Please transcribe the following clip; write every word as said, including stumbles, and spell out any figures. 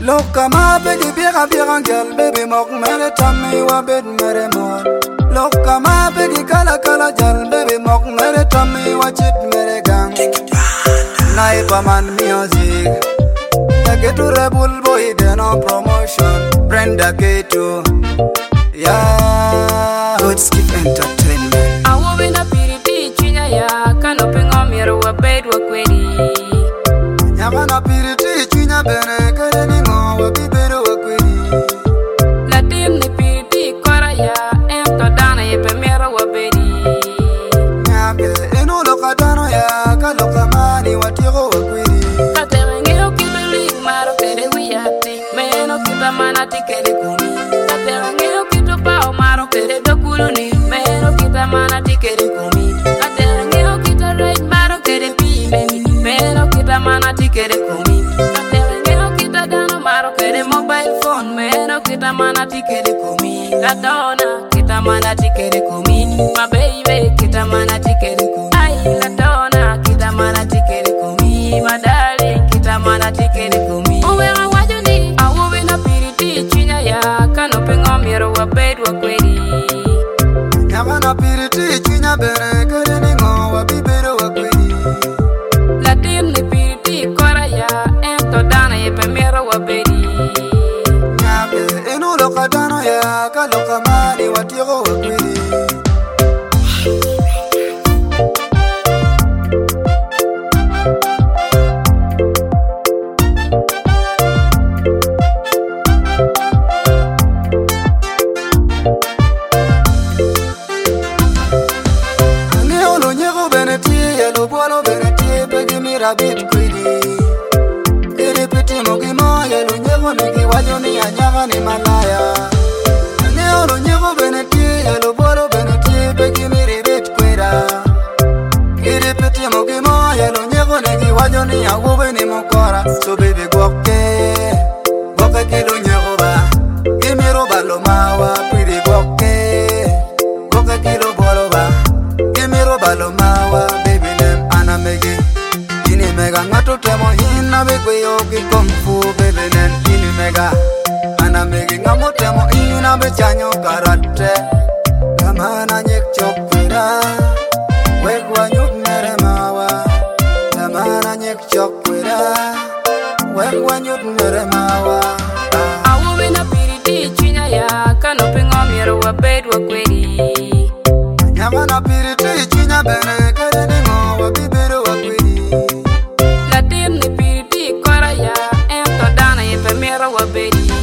Look, I'm a baby, big, a big, a girl, baby, mock, mere, tummy, wa bed, mere, more. Look, I'm a baby, color, color, girl, baby, mock, mere, tummy, watch it, mere, gang. Naipa man music. I get to rebel boy, then no promotion. Brenda Gato, yeah. Good skip entertainment. I will be na piriti, chinya ya, canoping on me, a bed, wa query. Yamana piriti, chinya bene, kareni mo, wa bibero, wa query. Latin ni piriti, koraya, ento dana, ye pemera, wa bedi. Nyambe, eno lokadano ya, kalokamani, wa tiro, wa query. Katerengeo kibili, maro kere wiyati, meno kitamana tikere kumi. Katerengeo kitopao, maro kere dokuluni, meno kitamana tikere kumi. Katerengeo kitareit, maro kere pimeni, meno kitamana tikere kumi. Katerengeo kitadano, maro kere mobile phone, meno kitamana tikere kumi. Ladona, kitamana tikere kumi. My baby, kitamana tikere kumi. Ay, ladona, kitamana tikere kumi. My darling, kitamana tikere kumi. Uwe nga wajuni, awuwe na piriti, chinya ya, canoping on me, wa bed, wa query. Yamana piriti, chinya bene, kareni mo, wa bibero, wa query. Latin ni piriti, koraya, ento dana, ye pemera, wa bedi. Nyambe, eno lokadano ya, kalokamani, wa tiro, wa query. Bit greedy. Ere piti mogi moya lo nyego nigi wajo ni anyaga ni malaya. Ne olo nyego beneti ya lo bolo beneti begi miri bit kwera. Ere piti mogi moya lo nyego nigi wajo ni awobe ni mokora. So baby goke, goke kilo nyego ba. Gimiro balo mawa pretty goke, goke kilo bolo ba. Gimiro balo mawa baby nem anamegi. Ini mega ngato temo hina begwe yogi kung fu baby nen ini mega ana megi ngamo temo ina be chanyo karate kamana nyek chokwira wegwa nyuk mere mawa kamana nyek chokwira wegwa nyuk mere mawa Awuwe na piriti, chinya ya, canoping on me, wa bed, wa query. Yamana piriti, chinya bene, kareni mo, wa bibero, wa query. Latin ni piriti, koraya, ento dana, ye pemera, wa bedi.